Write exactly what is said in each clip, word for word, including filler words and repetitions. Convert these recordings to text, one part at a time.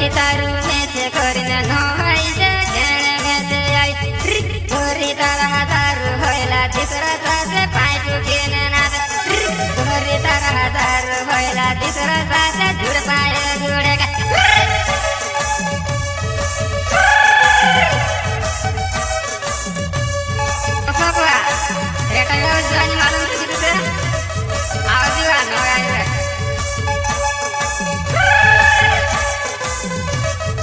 गोरी तारू में से करना नो है जे जेने में से आई गोरी तारा तारू होइला तीसरा सासे पाइटू केने ना गोरी तारा तारू होइला तीसरा सासे जुड़ पाए जुड़ेगा apa ya kayak jalan malam gitu deh awas juga no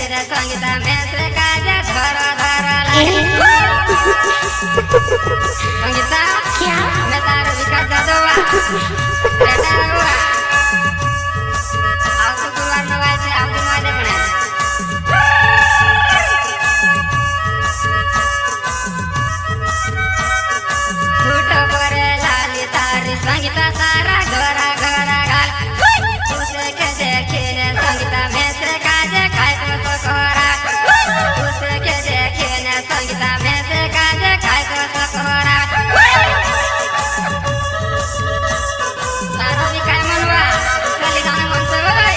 तेरे संगीता में से काजे धरा धरा लागे संगीता क्या मैं तारो विकास जादवा बेटा हुआ आओ तो गुरुवार में वाइसे आओ तो मैं देखने फूटो परे लाली तारी संगीता सारा घरा घरा गाल उसे के देखे ने संगीता में से काजे खाए तो सकोरा उसे के देखे ने संगीता में से काजे खाए तो सकोरा तारो भी काय मनवा चली जाने मन से भाई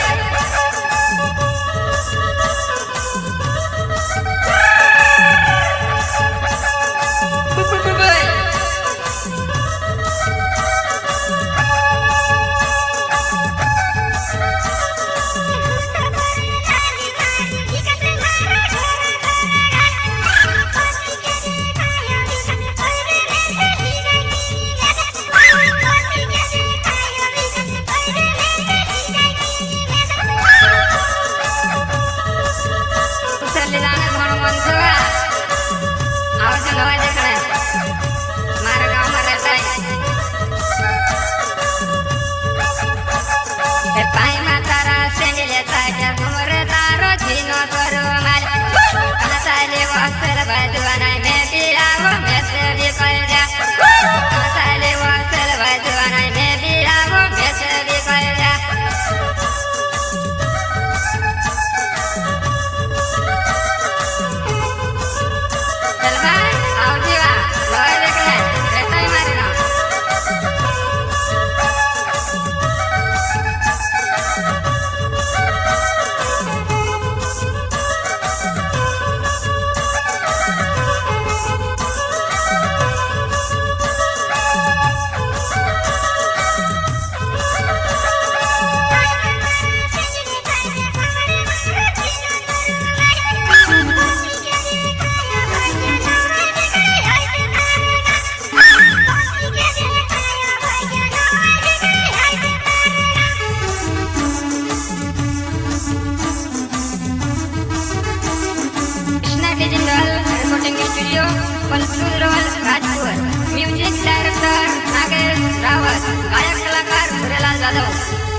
म्यूजिक डायरेक्टर नागेश रावत, गायक कलाकार सूर्यलाल जाधव,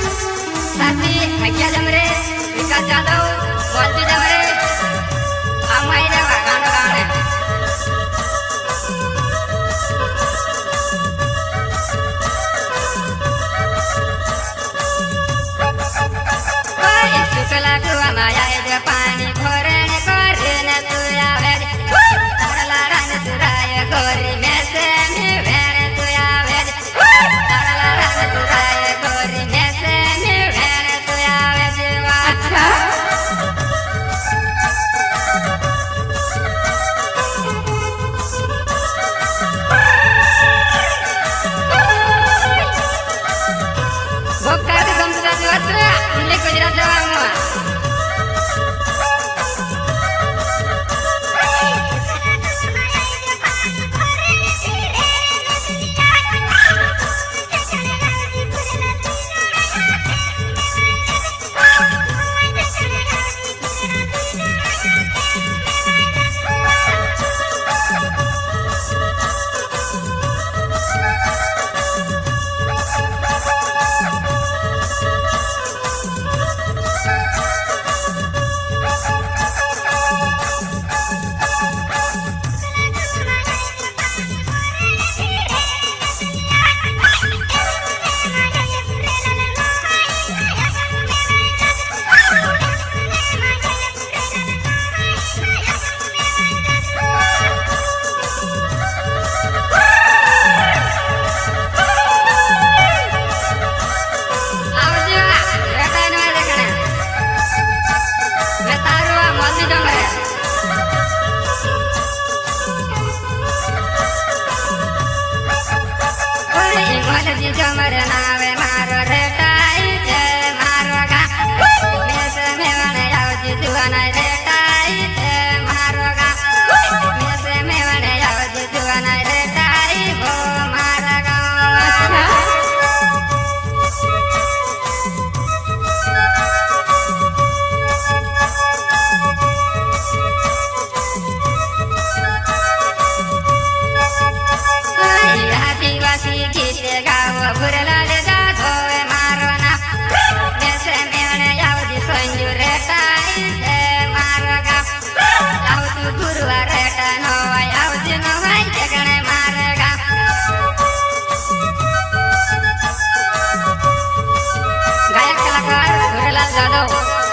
साथी भैया जमरे विकास जाधव, मोती जमरे, हमारे गाना गाने कोई सुकला कुआ माया जो पानी भरने करने तुया वेद तरला रन तुराय गोरी में से मी वेने तुया वेद तरला रन तुराय गोरी में से मी वेने तुया वेद अच्छा बोका के संस्कृत वस्त्र उन्हें गुजरात जावा जमर नावे मारो रेटाई जे मारो गा मेस में वने आओ जी जुआना रेटाई जे मारो गा मेस में वने आओ जी जुआना रेटाई वो मारा गा अच्छा जाधव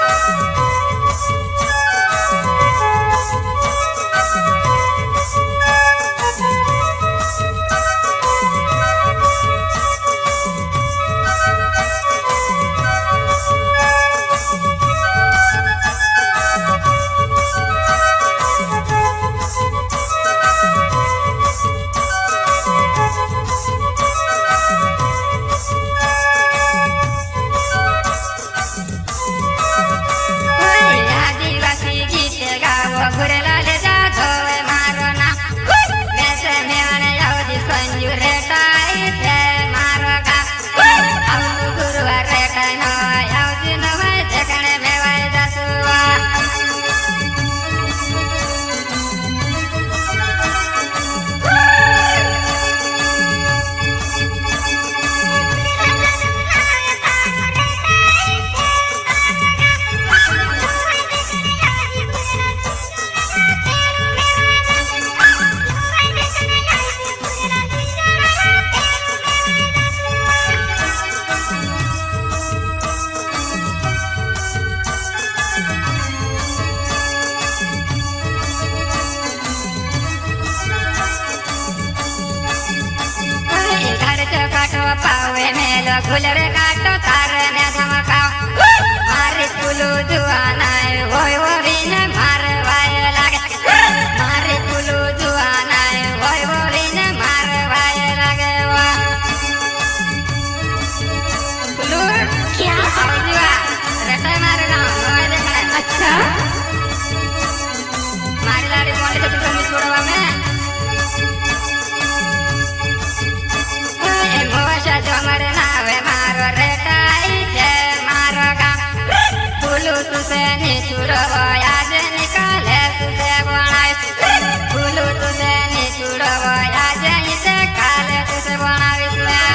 पावे मेलो गुलर काटो तार ने धमकाओ मारे पुलू जुआना होय वो रिन मारवाय लागे मारे पुलू जुआना होय वो रिन मारवाय लागे वा पुलू क्या आउजुआ रटा मार गांव होय देखा अच्छा मारी लाड़ी मोंडे से तुम छोड़वा में जमर नावे मारो रेटाई छे मारो गाम फूलू तुसे निचुड़ो आज निकाले तुसे बनाई फूलू तुसे निचुड़ो आज इसे काले तुसे बनावी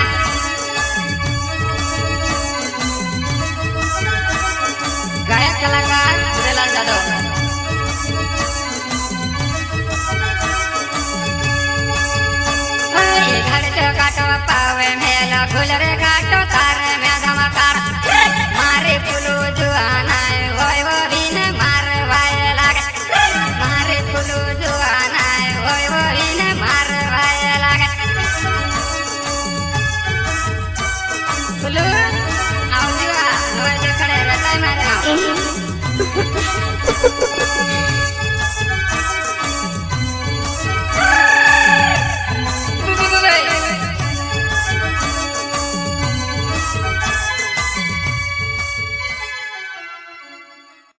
गायक कलाकार सूर्यलाल जाधव काटो पावे मेला गुलर काटो तार में धमकार मारे पुलू जुआना होय वो बिन मारवाय लागे मारे पुलू जुआना होय वो बिन मारवाय लागे पुलू आओ जुआ होय जे खड़े रहता है मारना